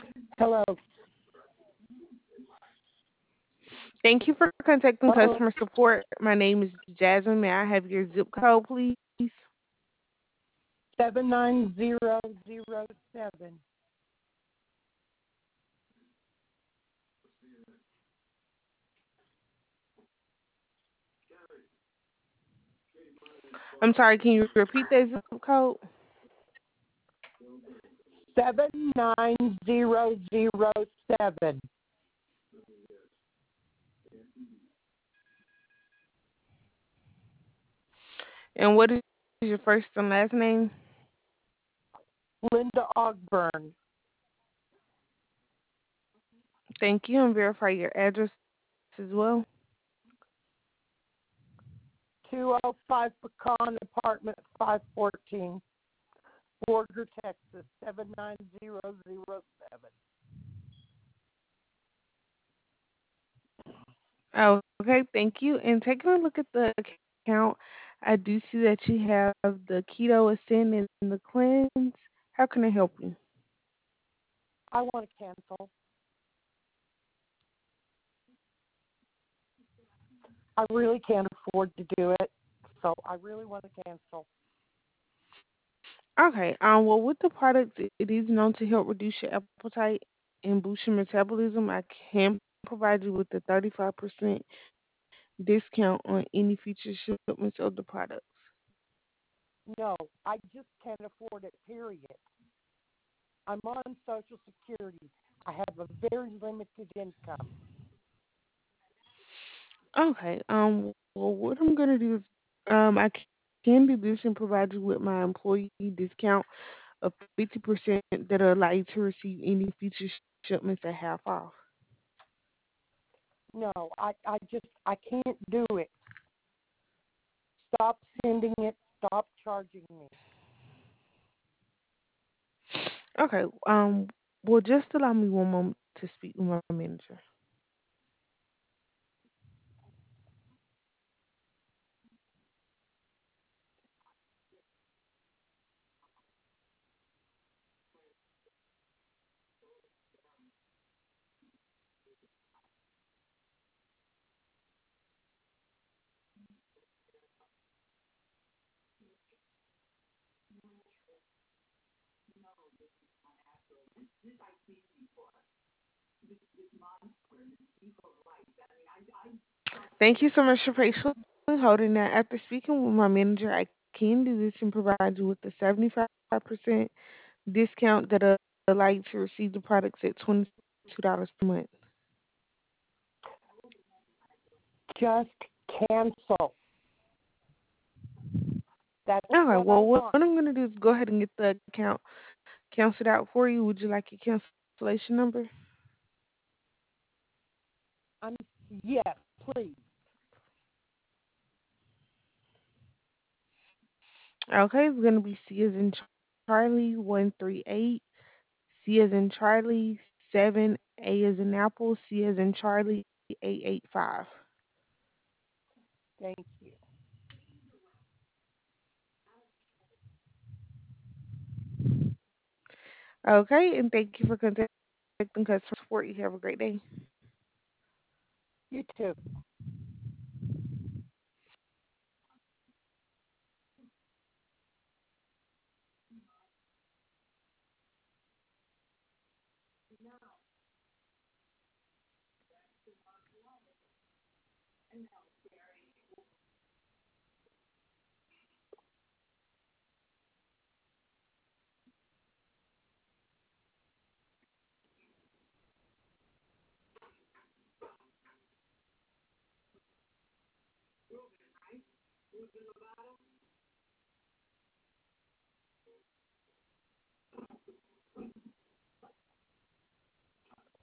Hello. Thank you for contacting Hello. customer support. My name is Jasmine. May I have your zip code, please? 79007. I'm sorry, can you repeat that zip code? 79007. And what is your first and last name? Linda Ogburn. Thank you, and verify your address as well. 205 Pecan Apartment 514, Borger, Texas 79007. Oh, okay, thank you. And taking a look at the account, I do see that you have the Keto Ascend and the Cleanse. How can I help you? I want to cancel. I really can't afford to do it, so I really want to cancel. Okay. Well, with the product, it is known to help reduce your appetite and boost your metabolism. I can provide you with a 35% discount on any future shipments of the product. No, I just can't afford it, period. I'm on Social Security. I have a very limited income. Okay. Well, what I'm gonna do is, I can do this and provide you with my employee discount of 50% that'll allow you to receive any future shipments at half off. No, I can't do it. Stop sending it. Stop charging me. Okay. Well, just allow me one moment to speak with my manager. Thank you so much for patiently holding that. After speaking with my manager, I can do this and provide you with a 75% discount that'll allow you to receive the products at $22 per month. Just cancel. That's Okay, what I well, what want. I'm going to do is go ahead and get the account canceled out for you. Would you like your cancellation number? I'm yes, please. Okay, it's going to be C as in Charlie 138, C as in Charlie 7, A as in Apple, C as in Charlie 885. Thank you. Okay, and thank you for contacting customer support. You have a great day. You too.